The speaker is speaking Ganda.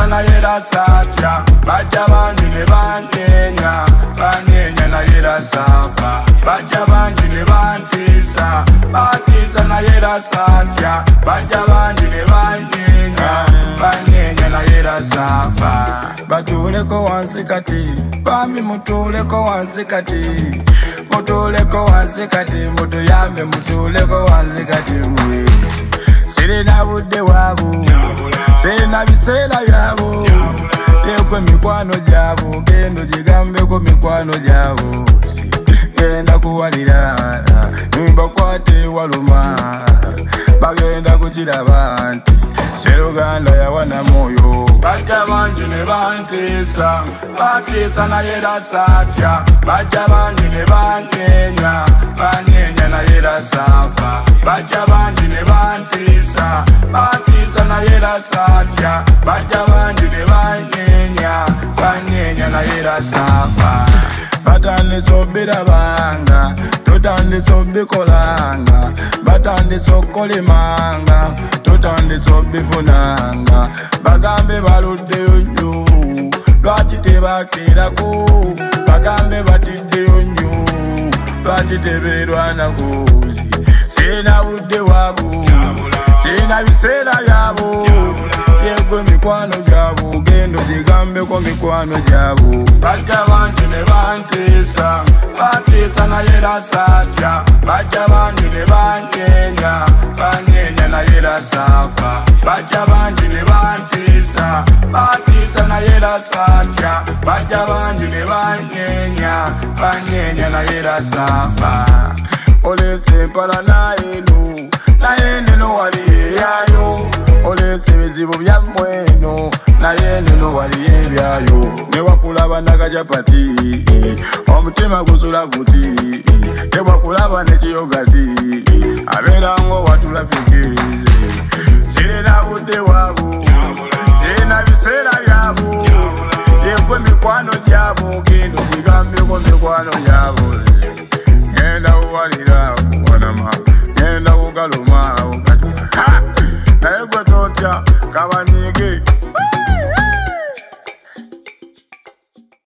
naye rasatya bajja bangi ne banyeenya banyeenya naye rasafa bajja bangi ne bantiisa batiisa naye rasatya bajja bangi ne banyeenya banyeenya naye rasafa batuuleko wansi kati bami mutuuleko wansi kati mutuuleko wansi kati mutuyambe mutuuleko wansi kati mwe sirina budde bwabo sirina biseera byabo yekwe mikwano gyabo gendo gigambeko mikwano gyabo genda kuwalira nimbakwate waluma bagenda kukiraba nti Seruganda yawana moyo bajja bangi ne bantiisa batiisa naye rasatya bajja bangi ne banyeenya banyeenya naye rasafa bajja bangi ne bantiisa batiisa naye rasatya bajja bangi ne banyeenya banyeenya naye rasafa batandise obirabanga totandise obikolanga batandise okukolimanga totandise obifunanga bagambe baluddeyo nnyo lwaki tebakeerako bagambe batiddeyo nnyo lwaki tebeerwanako sirina budde bwabo sirina biseera byabo yegwe mikwano gyabo gendo gigambeko mikwano gyabo bajja bangi ne bantiisa batiisa naye rasatya bajja bangi ne banyeenya banyeenya naye rasafa bajja bangi ne bantiisa batiisa naye rasatya bajja bangi ne banyeenya banyeenya naye rasafa olese mpala naye neno wali eyayo olese ebizibu byammweno naye neno wali ebyayo newakulaba nakajapati omutima gusula guti tewakulaba nekiyogati abeerango watulafikirize sirina budde bwabo sirina biseera byabo yekwe mikwano gyabo gendo gigambeko mikwano gyabo genda uwalira kuwanama genda ugaluma ugatuma naye gwe totya